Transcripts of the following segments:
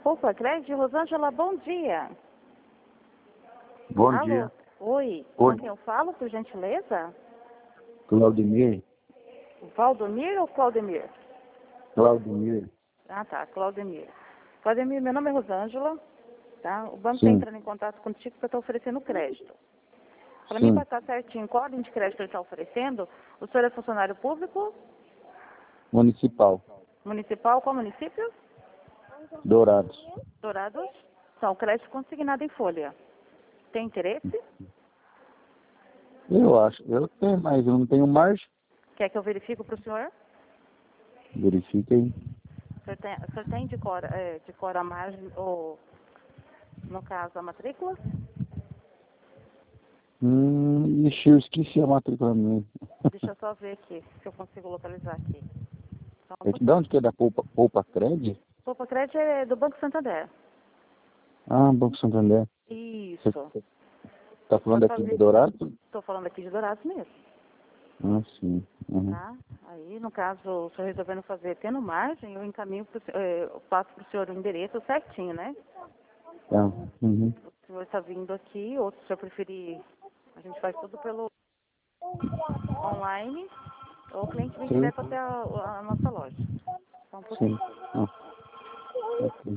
Poupa Crédito, Rosângela, bom dia. Bom Alô? dia. Oi, Oi. com quem eu falo, por gentileza? Claudemir. Valdomir ou Claudemir? Claudemir. Ah, tá, Claudemir. Claudemir, meu nome é Rosângela, tá? O banco está Sim. entrando em contato contigo para estar oferecendo crédito. Para mim Sim. passar certinho qual a linha de crédito ele está oferecendo, o senhor é funcionário público, Municipal. municipal, qual município? Dourados. Dourados? São crédito consignado em folha. Tem interesse? Eu acho. Eu tenho, mas eu não tenho margem. Quer que eu verifique para o senhor? Verifique aí. O senhor tem de cor a margem, ou no caso a matrícula? Ixi, eu esqueci a matrícula minha. Deixa eu só ver aqui, se eu consigo localizar aqui. Só um De pouquinho. onde que é da Poupa Crédito? Poupa Crédito é do Banco Santander. Ah, Banco Santander. Você Isso. tá falando Pode aqui de fazer. Dourados? Estou falando aqui de Dourados mesmo, Ah, sim. Uhum. tá? Aí, no caso, o senhor resolvendo fazer tendo margem, eu encaminho, eu passo para o senhor o endereço certinho, né? Tá. Uhum. O senhor está vindo aqui, ou se o senhor preferir, a gente faz tudo pelo online, ou o cliente vem Sim. direto até a nossa loja. Só um Sim. pouquinho. Ah, ok.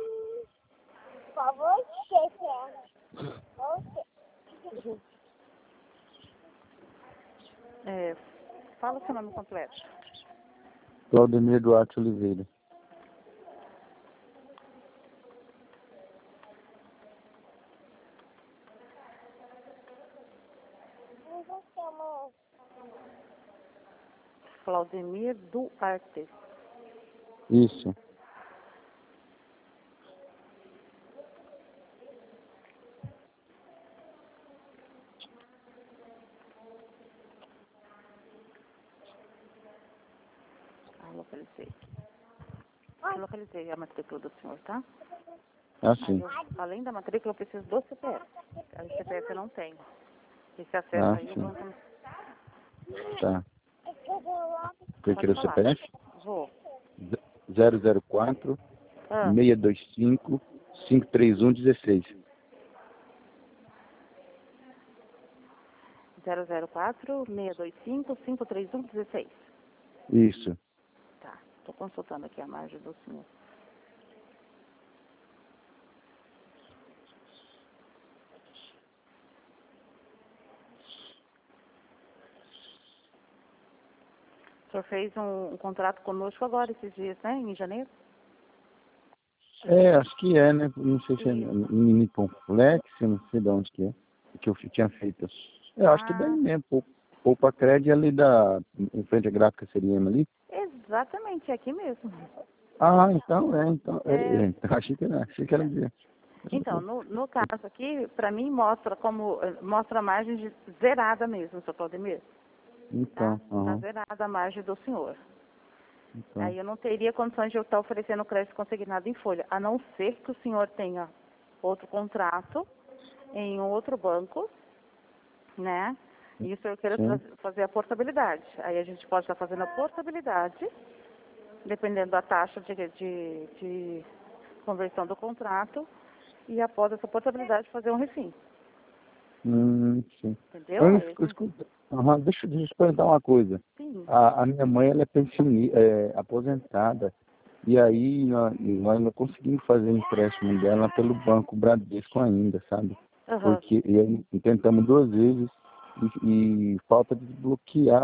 É, fala o seu nome completo. Claudemir Duarte Oliveira. Claudemir Duarte. Isso. Ah, localizei. Localizei a matrícula do senhor, tá? Ah, Aí sim. além da matrícula, eu preciso do CPF. Aí o CPF eu não tenho. Esse acesso Ah, aí o sim. banco... Tá. Você quer Pode o falar. CPF? Vou. 004 Ah, 625 531 16. 004-625-531-16. Isso. Tá. Estou consultando aqui a margem do senhor. O senhor fez um contrato conosco agora, esses dias, né? Em janeiro? É, acho que é, né? Não sei se é Isso. Nippon Flex, eu não sei de onde que é. Que eu tinha feito. Eu acho que daí Ah, mesmo. Poupa Crédito ali em frente à gráfica Seriema ali. exatamente, é aqui mesmo. Ah, então é, então. É, Então, achei que era dia. então, no caso aqui, para mim mostra mostra a margem zerada mesmo, seu Claudemir. Tá? Então, Tá aham. zerada a margem do senhor. Então, Aí eu não teria condições de eu estar oferecendo crédito consignado em folha, a não ser que o senhor tenha outro contrato em outro banco, né? E o senhor queira sim. fazer a portabilidade. Aí a gente pode estar fazendo a portabilidade, dependendo da taxa de conversão do contrato, e após essa portabilidade fazer um refim. Sim. Entendeu? Aí a gente, Escuta, aham, deixa eu te perguntar uma coisa. sim. A minha mãe, ela é aposentada. E aí nós não conseguimos fazer empréstimo dela pelo Banco Bradesco ainda, sabe? Aham. Porque e aí tentamos duas vezes e falta de desbloquear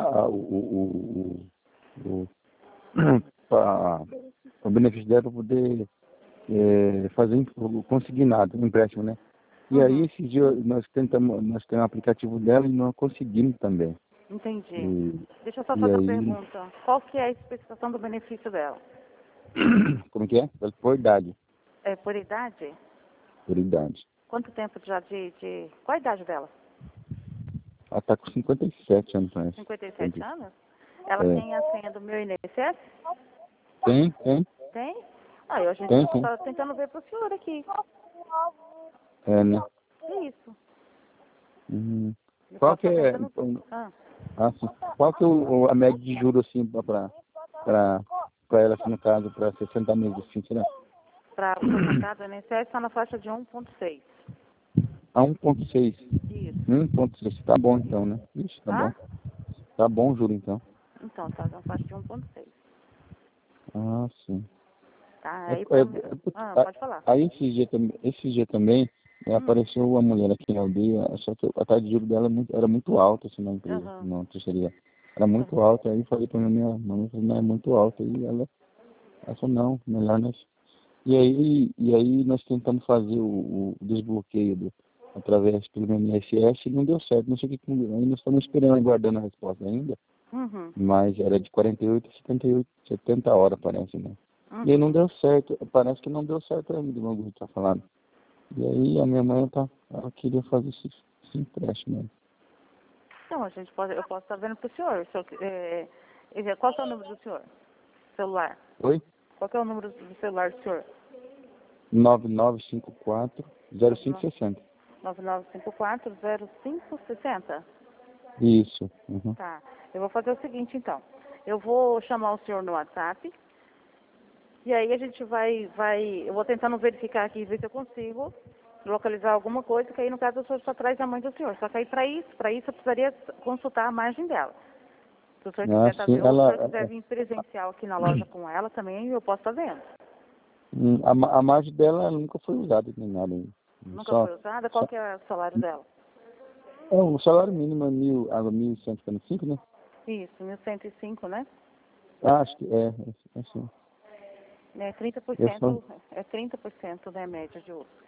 o, a- o benefício dela para poder fazer o consignado, o empréstimo, né? E aí Uhum. esse dia nós temos um aplicativo dela e não conseguimos também. Entendi. E, Deixa eu só e fazer uma aí, pergunta. Qual que é a especificação do benefício dela? como que é? Por idade. É por idade? Por idade. Quanto tempo já qual a idade dela? Ela está com 57 anos, parece. 57 anos? Ela É. tem a senha do meu INSS? Tem. Tem? Aí a gente Tem, sim. está tentando ver para o senhor aqui. É, né? É isso. Uhum. Eu Qual posso que estar é, tentando... Ah, sim. Qual que é a média de juros, assim, para ela, assim, no caso, para 60 meses, assim, será? para o certificado do INSS está na faixa de 1,6. A 1,6. Isso. 1,6. Tá bom então, né? Ixi, tá bom. Tá? Tá bom o juro então. Então, tá na faixa de 1,6. Ah, sim. Tá? É, Aí, pode falar. aí esse dia também apareceu uma mulher aqui na aldeia, só que a taxa de juros dela era muito alta assim, na empresa, Aham. na terceira. Era muito alta, aí falei pra minha mãe, não é muito alta, e ela falou, não, melhor nós. E aí nós tentamos fazer o desbloqueio através do INSS e não deu certo, não sei o que, ainda estamos esperando, aguardando a resposta ainda, Uhum. mas era de 48 a 78, 70 horas, parece, né? E aí não Uhum. deu certo, parece que não deu certo ainda, o que tá falando. E aí a minha mãe ela queria fazer esse empréstimo, né? Então, eu posso estar vendo para o senhor. Qual que é o número do senhor? Celular. Oi? Qual que é o número do celular do senhor? 9954 0560. 9954-0560. Isso. Uhum. Tá. Eu vou fazer o seguinte, então. Eu vou chamar o senhor no WhatsApp. E aí a gente eu vou tentando verificar aqui, ver se eu consigo localizar alguma coisa, que aí no caso o senhor só traz a mãe do senhor. Só que aí para isso eu precisaria consultar a margem dela. Se o senhor quiser Sim, ou se o senhor quiser vir presencial aqui na loja com ela também, eu posso estar vendo. a margem dela ela nunca foi usada nem nada. Nunca Só, foi usada? Qual que é o salário dela? o salário mínimo é 1.155, né? Isso, 1.105, né? Acho que é assim. É Eu sou 30%, é 30%, né, média de uso.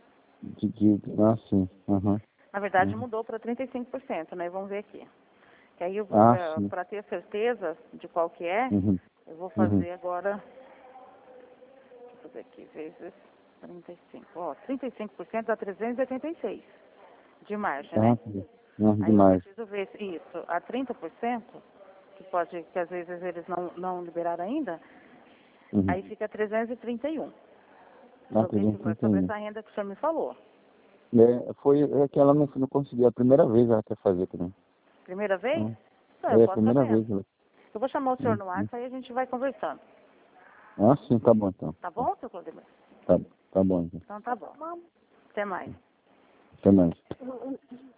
sim. Uhum. Na verdade, Uhum. mudou para 35%, né? Vamos ver aqui. Que aí eu vou, Sim. para ter certeza de qual que é, Uhum. eu vou Uhum. fazer agora, deixa eu fazer aqui, vezes 35. Ó, 35% dá 386 de margem, né? Sim. Uhum. Aí eu Demais. preciso ver se isso, a 30%, que às vezes eles não liberaram ainda, Uhum. aí fica 331. Sobre 331. essa renda que o senhor me falou. É que ela não conseguiu, a primeira vez ela quer fazer também. Primeira vez? Então, eu É a posso estar primeira vendo. vez. Ela... Eu vou chamar o senhor no WhatsApp, aí a gente vai conversando. Sim, tá bom então. Tá bom, seu Claudemir? Tá bom então. Então tá bom. Até mais. Até mais.